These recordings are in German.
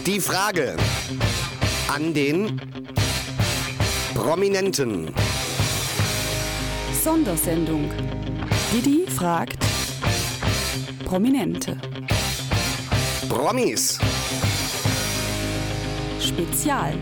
Die Frage an den Prominenten. Sondersendung. Didi fragt Prominente. Promis. Spezial.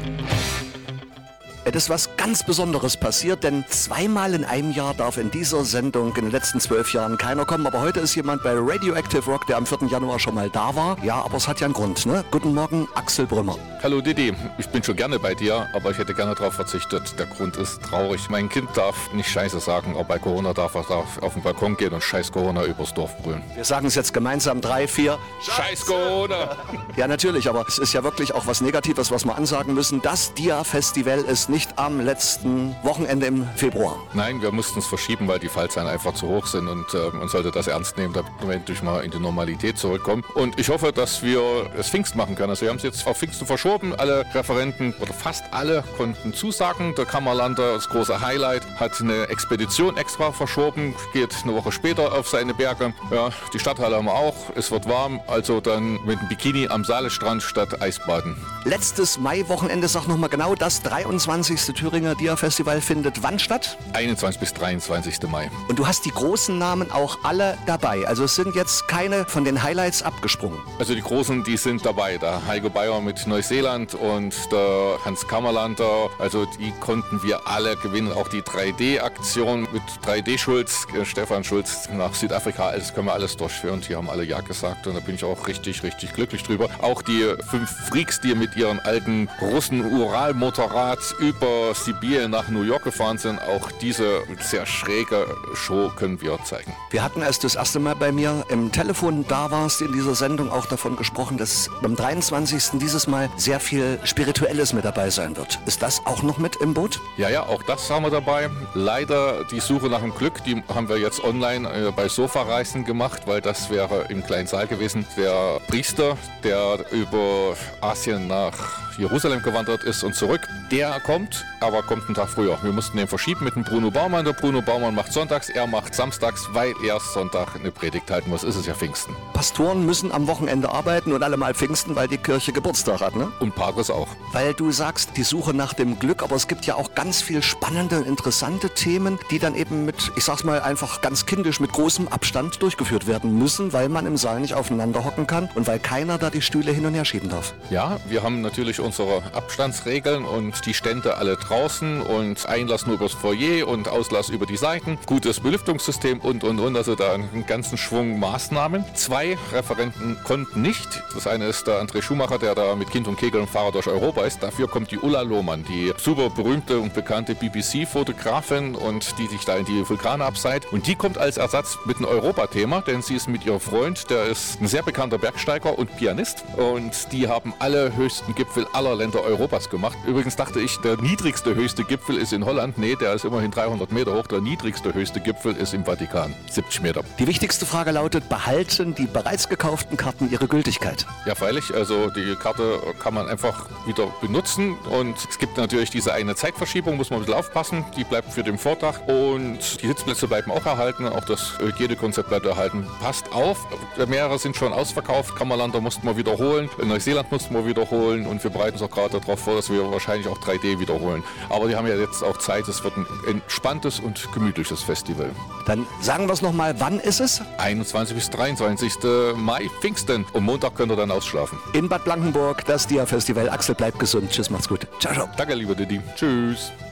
Es ist was ganz Besonderes passiert, denn zweimal in einem Jahr darf in dieser Sendung in den letzten 12 Jahren keiner kommen. Aber heute ist jemand bei Radioactive Rock, der am 4. Januar schon mal da war. Ja, aber es hat ja einen Grund, ne? Guten Morgen, Axel Brümmer. Hallo Didi, ich bin schon gerne bei dir, aber ich hätte gerne darauf verzichtet. Der Grund ist traurig. Mein Kind darf nicht Scheiße sagen, aber bei Corona darf er auf den Balkon gehen und Scheiß Corona übers Dorf brüllen. Wir sagen es jetzt gemeinsam 3, 4. Scheiß Corona! Ja, natürlich, aber es ist ja wirklich auch was Negatives, was wir ansagen müssen. Das Dia-Festival ist nicht am letzten Wochenende im Februar. Nein, wir mussten es verschieben, weil die Fallzahlen einfach zu hoch sind und man sollte das ernst nehmen, damit wir endlich mal in die Normalität zurückkommen. Und ich hoffe, dass wir es Pfingst machen können. Also wir haben es jetzt auf Pfingsten verschoben. Alle Referenten oder fast alle konnten zusagen. Der Kammerlander, das große Highlight, hat eine Expedition extra verschoben, geht eine Woche später auf seine Berge. Ja, die Stadthalle haben wir auch. Es wird warm, also dann mit dem Bikini am Saalestrand statt Eisbaden. Letztes Mai-Wochenende, sag nochmal genau, das 23. Thüringer Dia-Festival findet wann statt? 21. bis 23. Mai. Und du hast die großen Namen auch alle dabei. Also es sind jetzt keine von den Highlights abgesprungen. Also die Großen, die sind dabei. Der Heiko Bayer mit Neuseeland und der Hans Kammerlander. Also die konnten wir alle gewinnen. Auch die 3D-Aktion mit 3D-Schulz, Stefan Schulz nach Südafrika. Das können wir alles durchführen. Die haben alle Ja gesagt und da bin ich auch richtig, richtig glücklich drüber. Auch die 5 Freaks, die mit ihren alten Russen-Ural-Motorrad über Sibirien nach New York gefahren sind, auch diese sehr schräge Show können wir zeigen. Wir hatten, als du das erste Mal bei mir im Telefon da warst, in dieser Sendung auch davon gesprochen, dass beim 23. dieses Mal sehr viel Spirituelles mit dabei sein wird. Ist das auch noch mit im Boot? Ja, auch das haben wir dabei. Leider die Suche nach dem Glück, die haben wir jetzt online bei Sofareisen gemacht, weil das wäre im kleinen Saal gewesen. Der Priester, der über Asien nach Jerusalem gewandert ist und zurück, der kommt, aber kommt einen Tag früher. Wir mussten den verschieben mit dem Bruno Baumann. Der Bruno Baumann macht sonntags, er macht samstags, weil er Sonntag eine Predigt halten muss. Ist es ja Pfingsten. Pastoren müssen am Wochenende arbeiten und alle mal Pfingsten, weil die Kirche Geburtstag hat, ne? Und Patres auch. Weil du sagst, die Suche nach dem Glück, aber es gibt ja auch ganz viel spannende und interessante Themen, die dann eben mit, ich sag's mal einfach ganz kindisch, mit großem Abstand durchgeführt werden müssen, weil man im Saal nicht aufeinander hocken kann und weil keiner da die Stühle hin und her schieben darf. Ja, wir haben natürlich unsere Abstandsregeln und die Stände alle draußen und Einlass nur übers Foyer und Auslass über die Seiten. Gutes Belüftungssystem und. Also da einen ganzen Schwung Maßnahmen. 2 Referenten konnten nicht. Das eine ist der André Schumacher, der da mit Kind und Kegel und Fahrer durch Europa ist. Dafür kommt die Ulla Lohmann, die super berühmte und bekannte BBC-Fotografin und die sich da in die Vulkane abseilt. Und die kommt als Ersatz mit einem Europathema, denn sie ist mit ihrem Freund, der ist ein sehr bekannter Bergsteiger und Pianist. Und die haben alle höchsten Gipfel aller Länder Europas gemacht. Übrigens dachte ich, der niedrigste höchste Gipfel ist in Holland. Nee, der ist immerhin 300 Meter hoch. Der niedrigste höchste Gipfel ist im Vatikan, 70 Meter. Die wichtigste Frage lautet, behalten die bereits gekauften Karten ihre Gültigkeit? Ja, freilich. Also die Karte kann man einfach wieder benutzen und es gibt natürlich diese eine Zeitverschiebung, muss man ein bisschen aufpassen. Die bleibt für den Vortag und die Sitzplätze bleiben auch erhalten. Auch das Hygienekonzept bleibt erhalten. Passt auf, mehrere sind schon ausverkauft. Kammerlander mussten wir wiederholen, Neuseeland mussten wir wiederholen und wir bereiten uns auch gerade darauf vor, dass wir wahrscheinlich auch 3D wiederholen. Aber die haben ja jetzt auch Zeit, es wird ein entspanntes und gemütliches Festival. Dann sagen wir es nochmal, wann ist es? 21. bis 23. Mai, Pfingsten. Und Montag könnt ihr dann ausschlafen. In Bad Blankenburg, das Dia-Festival. Axel, bleibt gesund. Tschüss, macht's gut. Ciao, ciao. Danke, lieber Didi. Tschüss.